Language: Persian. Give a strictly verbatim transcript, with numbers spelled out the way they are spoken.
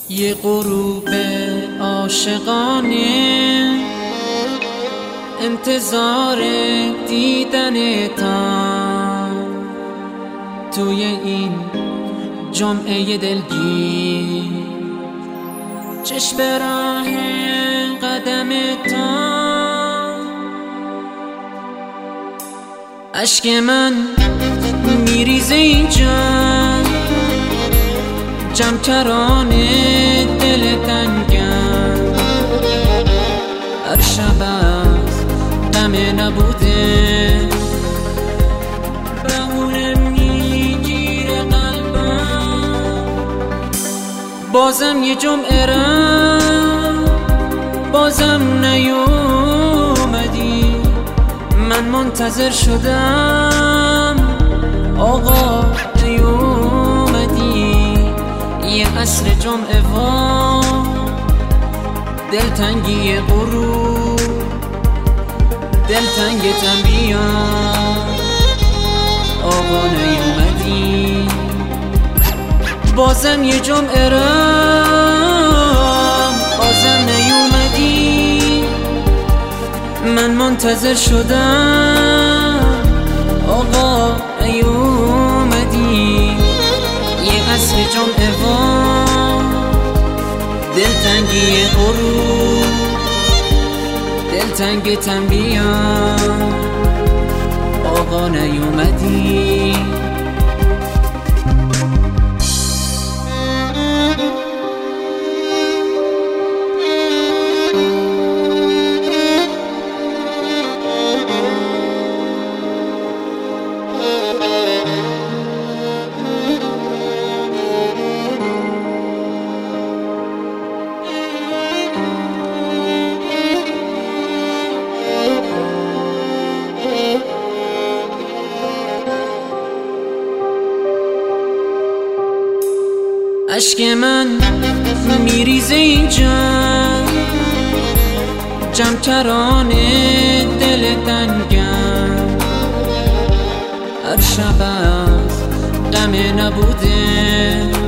یه غروب عاشقانه انتظار دیدنتم توی این جمعه دلگیر، چشم به راه قدمتم. اشک من میریزه اینجا، جمع کران دل تنگم. هر شب از غم نبوده بهونه میگیره قلبم. بازم یه جمعه رم، بازم نیومدی. من منتظر شدم آقا نیومدی. یه عصر جمعه وا دلتنگی غروب، دلتنگ تنبیان آقا نیومدی. بازم یه جمعه رم، بازم نیومدی. من منتظر شدم آقا نیومدی. یه عصر جمعه وا دلتنگی غروب، دلتنگ تنبیان آقا نیومدی. اشک من میریزه اینجا، جمع کران دل تنگم. هر شب از غم نبوده